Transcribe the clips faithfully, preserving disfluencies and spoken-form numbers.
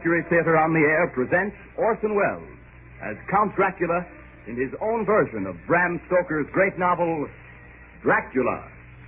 Mercury Theater on the Air presents Orson Welles as Count Dracula in his own version of Bram Stoker's great novel, Dracula.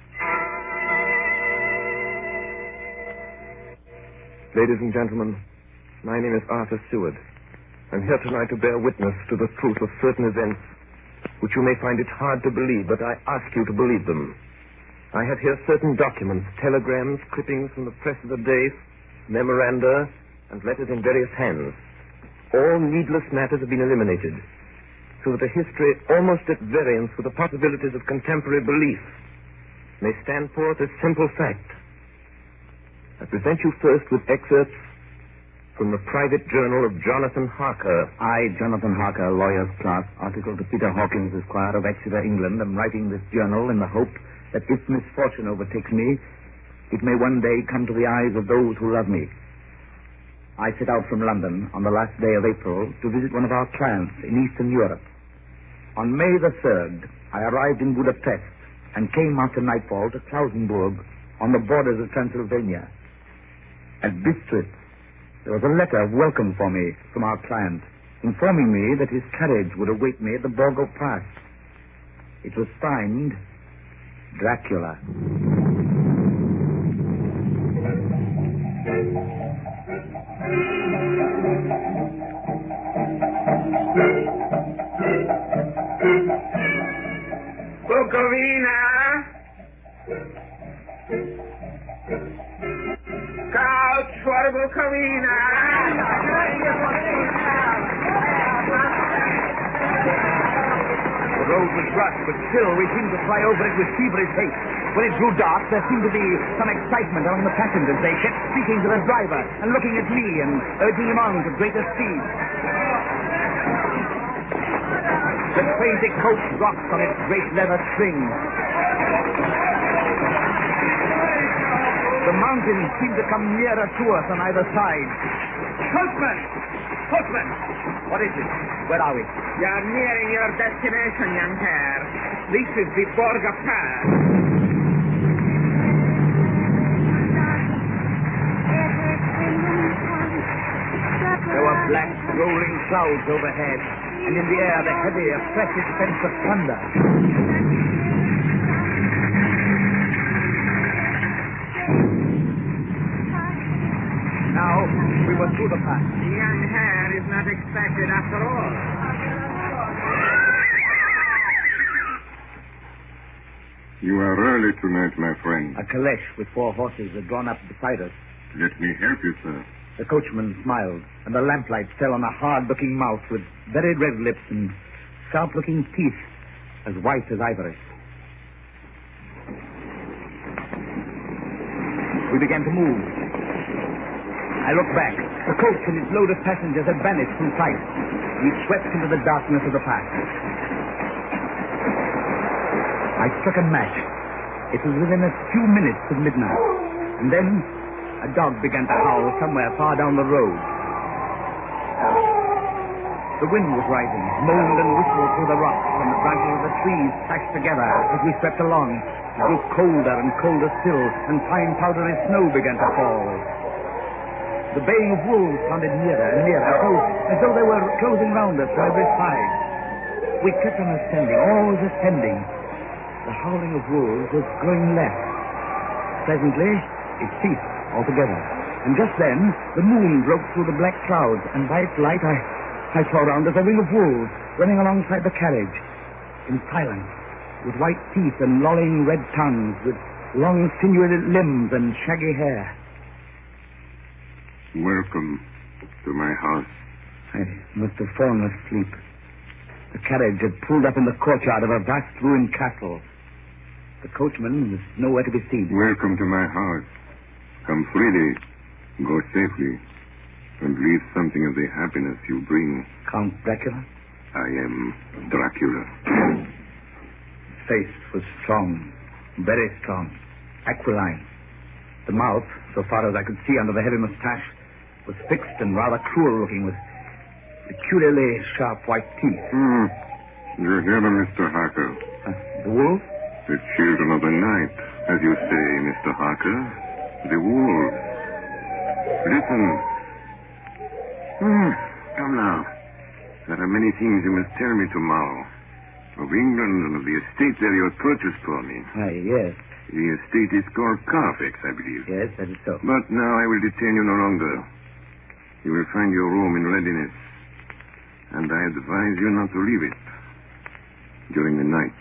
Ladies and gentlemen, my name is Arthur Seward. I'm here tonight to bear witness to the truth of certain events which you may find it hard to believe, but I ask you to believe them. I have here certain documents, telegrams, clippings from the press of the day, memoranda, and letters in various hands. All needless matters have been eliminated, so that a history almost at variance with the possibilities of contemporary belief may stand forth as simple fact. I present you first with excerpts from the private journal of Jonathan Harker. I, Jonathan Harker, lawyer's clerk, article to Peter Hawkins, Esquire of Exeter, England, am writing this journal in the hope that if misfortune overtakes me, it may one day come to the eyes of those who love me. I set out from London on the last day of April to visit one of our clients in Eastern Europe. On May the third, I arrived in Budapest and came after nightfall to Klausenburg on the borders of Transylvania. At Bistritz, there was a letter of welcome for me from our client, informing me that his carriage would await me at the Borgo Pass. It was signed Dracula. Bukovina! Couch for Bukovina! The road was rough, but still we seemed to fly over it with feverish haste. When it grew dark, there seemed to be some excitement among the passengers. They kept speaking to the driver and looking at me and urging him on to greater speed. The crazy coach rocked on its great leather strings. The mountains seemed to come nearer to us on either side. Coachman! Coachman! What is it? Where are we? You're nearing your destination, young hare. This is the Borgo Pass. There were black, rolling clouds overhead, and in the air the heavy, oppressive sense of thunder. Now, we were through the pass. The young hare is not expected after all. You are early tonight, my friend. A caleche with four horses had drawn up beside us. Let me help you, sir. The coachman smiled, and the lamplight fell on a hard-looking mouth with very red lips and sharp-looking teeth as white as ivory. We began to move. I looked back. The coach and its load of passengers had vanished from sight. We swept into the darkness of the pass. I struck a match. It was within a few minutes of midnight. And then a dog began to howl somewhere far down the road. The wind was rising, moaned and whistled through the rocks, and the branches of the trees clashed together as we swept along. It grew colder and colder still, and fine powdery snow began to fall. The baying of wolves sounded nearer and nearer, as though, as though they were closing round us on every side. We kept on ascending, always ascending. The howling of wolves was growing less. Presently, it ceased altogether. And just then, the moon broke through the black clouds, and by its light I, I saw round us a ring of wolves running alongside the carriage, in silence, with white teeth and lolling red tongues, with long sinewy limbs and shaggy hair. Welcome to my house. I must have fallen asleep. The carriage had pulled up in the courtyard of a vast ruined castle. The coachman was nowhere to be seen. Welcome to my house. Come freely, go safely, and leave something of the happiness you bring. Count Dracula? I am Dracula. His face was strong, very strong, aquiline. The mouth, so far as I could see under the heavy mustache, was fixed and rather cruel-looking, with peculiarly sharp white teeth. Hmm. You hear them, Mister Harker. Uh, the wolf? The children of the night, as you say, Mister Harker. The wolves. Listen. Hmm. Come now. There are many things you must tell me tomorrow. Of England and of the estate that you have purchased for me. Aye, yes. The estate is called Carfax, I believe. Yes, that is so. But now I will detain you no longer. You will find your room in readiness. And I advise you not to leave it during the night.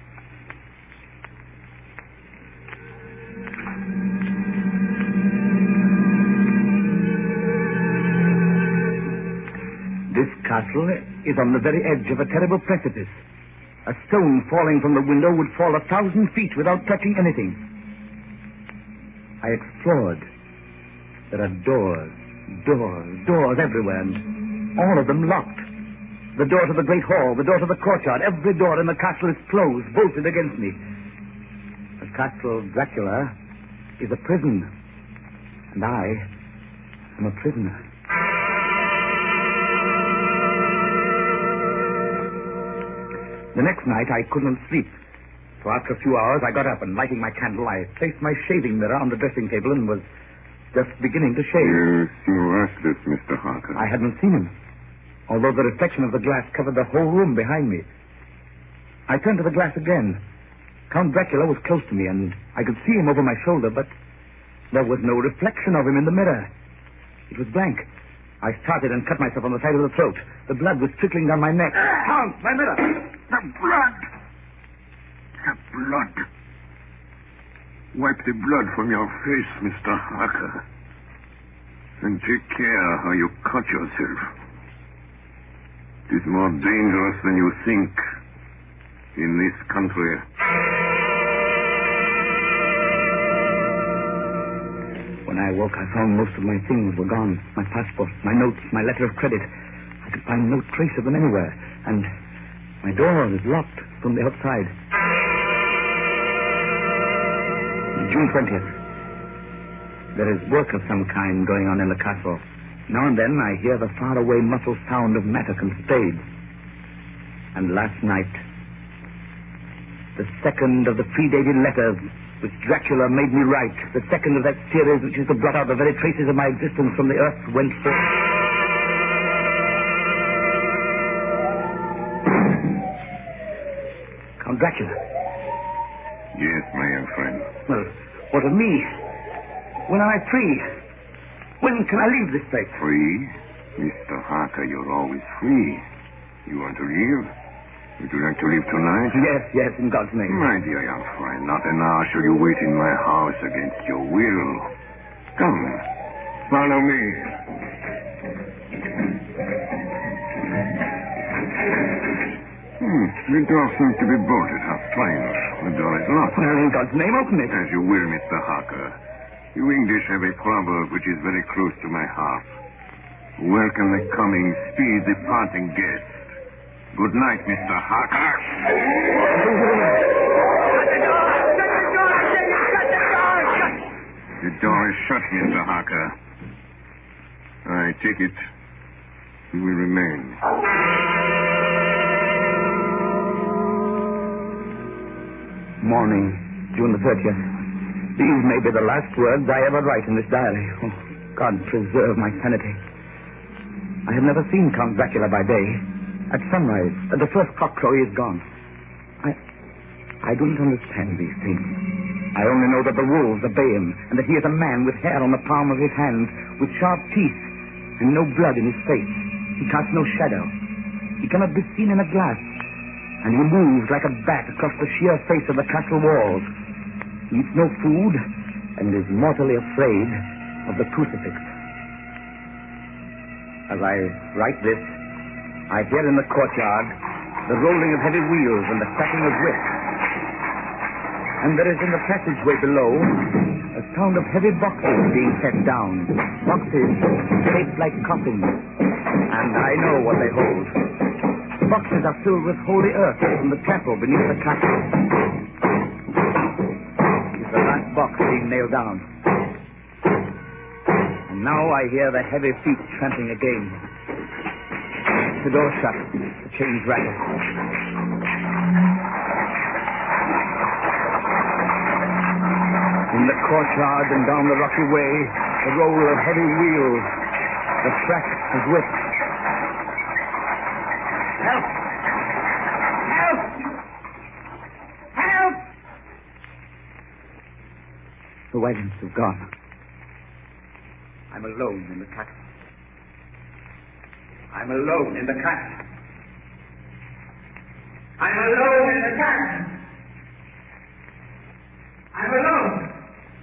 This castle is on the very edge of a terrible precipice. A stone falling from the window would fall a thousand feet without touching anything. I explored. There are doors, doors, doors everywhere, and all of them locked. The door to the great hall, the door to the courtyard, every door in the castle is closed, bolted against me. The castle Dracula is a prison, and I am a prisoner. The next night, I couldn't sleep. So after a few hours, I got up and, lighting my candle, I placed my shaving mirror on the dressing table and was just beginning to shave. You seem restless, Mister Harker. I hadn't seen him, although the reflection of the glass covered the whole room behind me. I turned to the glass again. Count Dracula was close to me, and I could see him over my shoulder, but there was no reflection of him in the mirror. It was blank. I started and cut myself on the side of the throat. The blood was trickling down my neck. Count, my mirror! The blood! The blood! Wipe the blood from your face, Mister Harker. And take care how you cut yourself. It is more dangerous than you think in this country. When I woke, I found most of my things were gone. My passport, my notes, my letter of credit. I could find no trace of them anywhere. And my door is locked from the outside. June twentieth. There is work of some kind going on in the castle. Now and then I hear the faraway muffled sound of mattock and spades. And last night, the second of the predated letters which Dracula made me write, the second of that series which is to blot out the very traces of my existence from the earth, went forth. Count Dracula. Yes, my young friend. Well, what of me? When am I free? When can I leave this place? Free? Mister Harker, you're always free. You want to leave? Would you like to leave tonight? Yes, yes, in God's name. My dear young friend, not an hour shall you wait in my house against your will. Come, follow me. Hmm, the door seems to be bolted. How strange. The door is locked. Well, in God's name, open it. As you will, Mister Harker. You English have a proverb which is very close to my heart. Welcome the coming, speed the parting guest. Good night, Mister Harker. Shut the door! Shut the door! I tell you, shut the door! Shut! The door is shut, Mister Harker. I take it you will remain. Morning, June the thirtieth. These may be the last words I ever write in this diary. Oh, God preserve my sanity. I have never seen Count Dracula by day. At sunrise, at the first cockcrow, he is gone. I I don't understand these things. I only know that the wolves obey him, and that he is a man with hair on the palm of his hand, with sharp teeth, and no blood in his face. He casts no shadow. He cannot be seen in a glass, and he moves like a bat across the sheer face of the castle walls. He eats no food, and is mortally afraid of the crucifix. As I write this, I hear in the courtyard the rolling of heavy wheels and the cracking of whips. And there is in the passageway below a sound of heavy boxes being set down. Boxes shaped like coffins. And I know what they hold. The boxes are filled with holy earth from the chapel beneath the castle. It's the last box being nailed down. And now I hear the heavy feet tramping again. The door shut. The chains rattle. In the courtyard and down the rocky way, the roll of heavy wheels, the crack his whip. Help! Help! Help! The wagons have gone. I'm alone in the castle. I'm alone in the castle. I'm alone in the castle. I'm alone.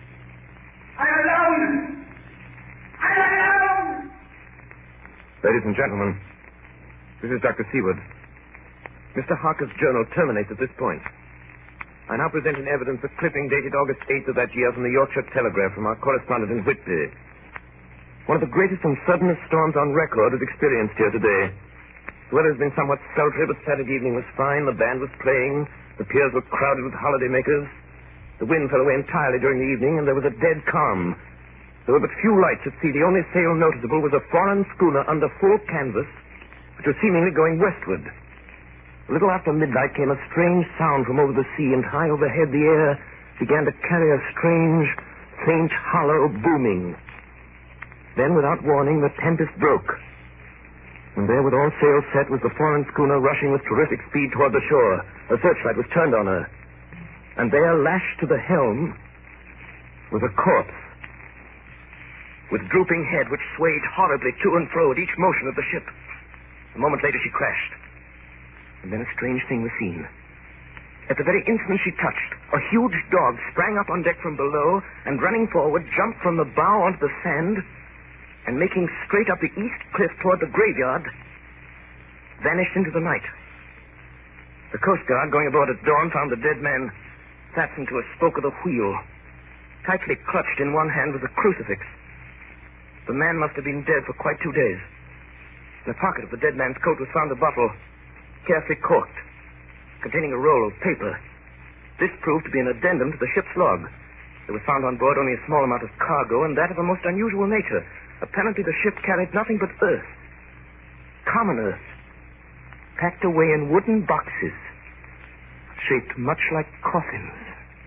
I'm alone. I'm alone. Ladies and gentlemen, this is Doctor Seward. Mister Harker's journal terminates at this point. I now present in evidence a clipping dated August eighth of that year from the Yorkshire Telegraph from our correspondent in Whitby. One of the greatest and suddenest storms on record is experienced here today. The weather has been somewhat sultry, but Saturday evening was fine. The band was playing. The piers were crowded with holidaymakers. The wind fell away entirely during the evening, and there was a dead calm. There were but few lights at sea. The only sail noticeable was a foreign schooner under full canvas, which was seemingly going westward. A little after midnight came a strange sound from over the sea, and high overhead the air began to carry a strange, faint, hollow booming. Then, without warning, the tempest broke. And there, with all sails set, was the foreign schooner rushing with terrific speed toward the shore. A searchlight was turned on her. And there, lashed to the helm, was a corpse, with drooping head which swayed horribly to and fro at each motion of the ship. A moment later, she crashed. And then a strange thing was seen. At the very instant she touched, a huge dog sprang up on deck from below and, running forward, jumped from the bow onto the sand and, making straight up the east cliff toward the graveyard, vanished into the night. The Coast Guard, going aboard at dawn, found the dead man fastened to a spoke of the wheel. Tightly clutched in one hand was a crucifix. The man must have been dead for quite two days. In the pocket of the dead man's coat was found a bottle, carefully corked, containing a roll of paper. This proved to be an addendum to the ship's log. There was found on board only a small amount of cargo, and that of a most unusual nature. Apparently the ship carried nothing but earth, common earth, packed away in wooden boxes, shaped much like coffins.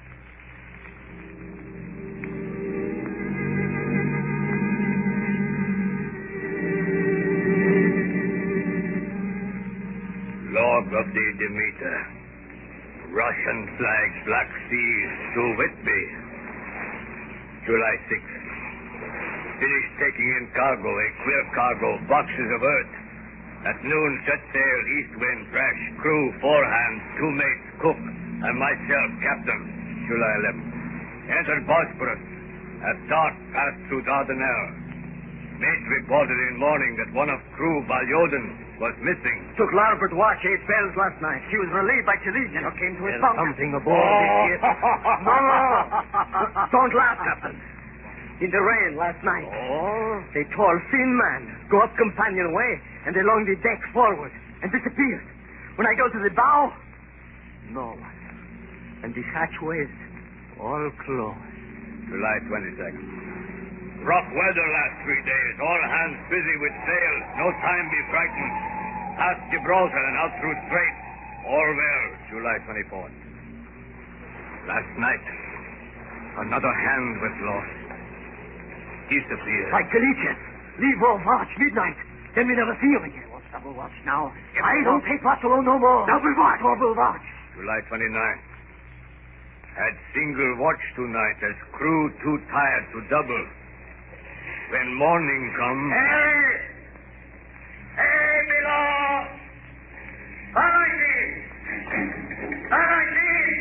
Log of the Demeter. Russian flag, Black Sea, to Whitby. July sixth. Finished taking in cargo, a queer cargo, boxes of earth. At noon, set sail, east wind, fresh, crew, four hands, two mates, cook, and myself, captain. July eleventh. Entered Bosporus. At dark, passed through Dardanelles. Mate reported in morning that one of crew, Balyoden, was missing. Took larboard watch eight bells last night. She was relieved by Chilene. Never came to his There's bunk. something aboard this ship. No, no. Don't laugh, Captain. In the rain last night. Oh? A tall, thin man go up companionway and along the deck forward and disappeared. When I go to the bow, no one. And the hatchways all closed. July twenty-second. Rough weather last three days. All hands busy with sail. No time be frightened. Past Gibraltar and out through Strait. All well. July twenty-fourth. Last night, another hand was lost. Disappeared. Like Galician. Leave off watch midnight. Then we never see him again. What's double watch now? I don't take watch alone no more. Double watch. Double watch. July twenty-ninth. Had single watch tonight as crew too tired to double. When morning comes... Hey! Hey, below! Paralysis! Paralysis!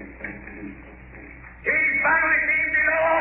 He's paralysis below!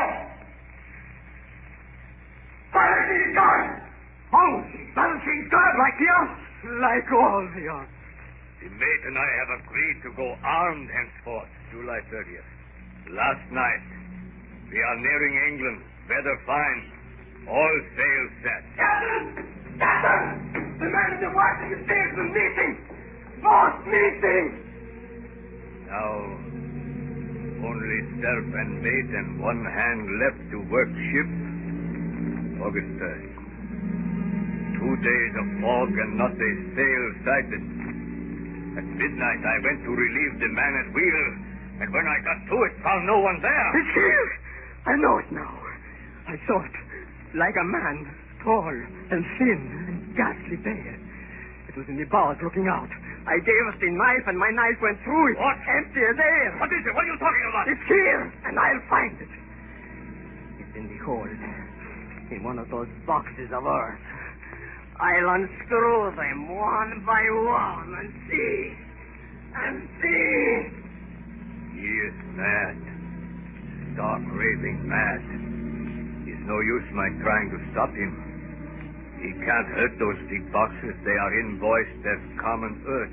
Paralysis gone! Oh, balancing God like the others. Like all the others. The mate and I have agreed to go armed henceforth, July thirtieth. Last night, we are nearing England. Weather fine. All sail set. Captain! Captain! The man in the watch in the stairs is missing! Lost missing! Now, only self and mate and one hand left to work ship. August third. Two days of fog and not a sail sighted. At midnight, I went to relieve the man at wheel, and when I got to it, found no one there. It's here! I know it now. I saw it. Like a man, tall and thin and ghastly bear. It was in the bows looking out. I gave it the knife, and my knife went through it. What? Empty as air. What is it? What are you talking about? It's here, and I'll find it. It's in the hold, in one of those boxes of earth. I'll unscrew them one by one and see, and see. He is mad. Stark, raving mad. It's no use my trying to stop him. He can't hurt those big boxes. They are invoiced as common earth.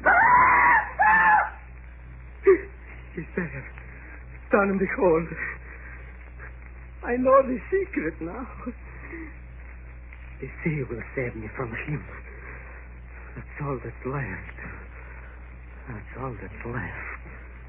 He's there. Down in the hold. I know the secret now. The sea will save me from him. That's all that's left. That's all that's left.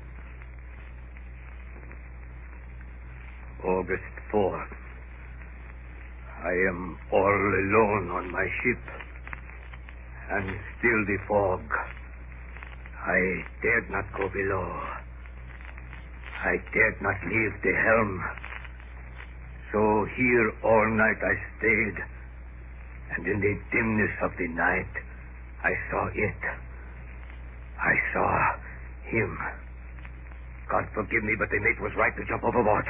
August fourth. I am all alone on my ship. And still the fog. I dared not go below. I dared not leave the helm. So here all night I stayed. And in the dimness of the night, I saw it. I saw him. God forgive me, but the mate was right to jump overboard.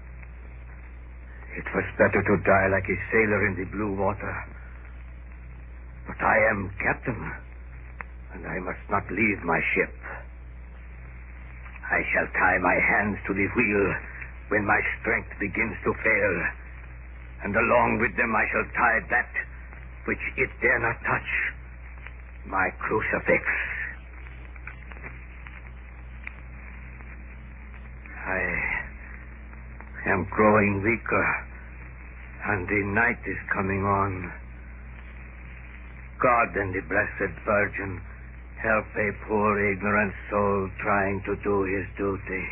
It was better to die like a sailor in the blue water. But I am captain, and I must not leave my ship. I shall tie my hands to the wheel when my strength begins to fail, and along with them I shall tie that which it dare not touch, my crucifix. I am growing weaker, and the night is coming on. God and the Blessed Virgin help a poor ignorant soul trying to do his duty.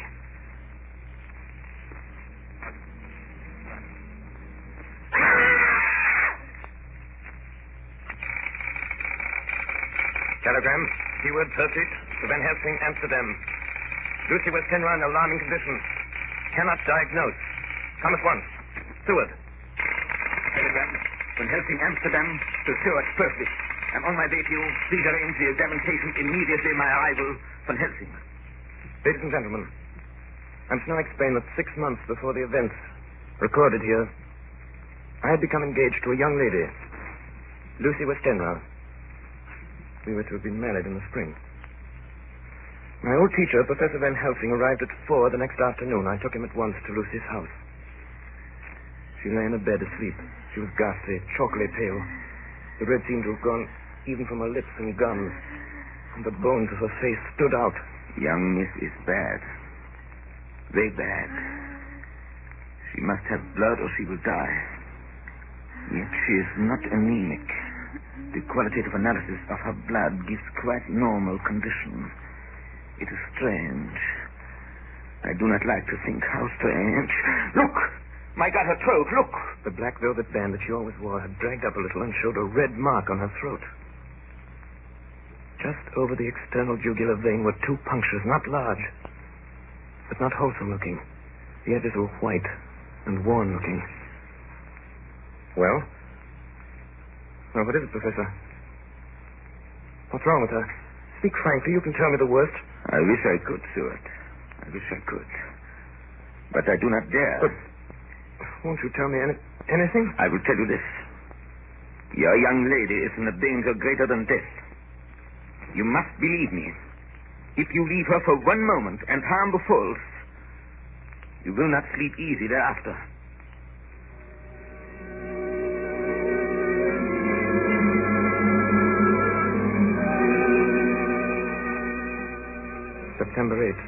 Telegram. Keyword pursuit to Van Helsing, Amsterdam. Lucy West Henry in alarming condition. Cannot diagnose. Come at once. Seward. Telegram. Van Helsing, Amsterdam to Stuart Pursley. I'm on my way to you. Please arrange the examination immediately my arrival. Van Helsing. Ladies and gentlemen, I must now explain that six months before the events recorded here, I had become engaged to a young lady, Lucy Westenra. We were to have been married in the spring. My old teacher, Professor Van Helsing, arrived at four the next afternoon. I took him at once to Lucy's house. She lay in a bed asleep. She was ghastly, chalkily pale. The red seemed to have gone even from her lips and gums, and the bones of her face stood out. Young Miss is bad. Very bad. She must have blood or she will die. Yet she is not anemic. The qualitative analysis of her blood gives quite normal conditions. It is strange. I do not like to think how strange. Look! My God, her throat, look! The black velvet band that she always wore had dragged up a little and showed a red mark on her throat. Just over the external jugular vein were two punctures, not large, but not wholesome looking. The edges were white and worn looking. Well? Well, what is it, Professor? What's wrong with her? Speak frankly. You can tell me the worst. I wish I could, Stuart. I wish I could. But I do not dare. But won't you tell me any, anything? I will tell you this. Your young lady is in a danger greater than death. You must believe me. If you leave her for one moment and harm befalls, you will not sleep easy thereafter. September eighth.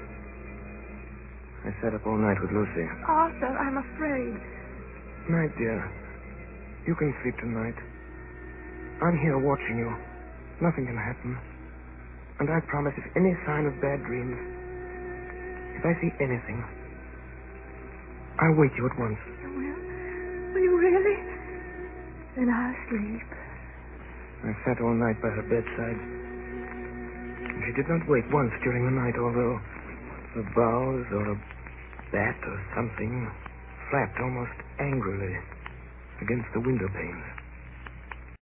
I sat up all night with Lucy. Arthur, I'm afraid. Night, dear. You can sleep tonight. I'm here watching you. Nothing can happen. And I promise if any sign of bad dreams, if I see anything, I'll wake you at once. You will? Will you really? Then I'll sleep. I sat all night by her bedside. She did not wake once during the night, although the boughs or a bat or something flapped almost angrily against the window panes.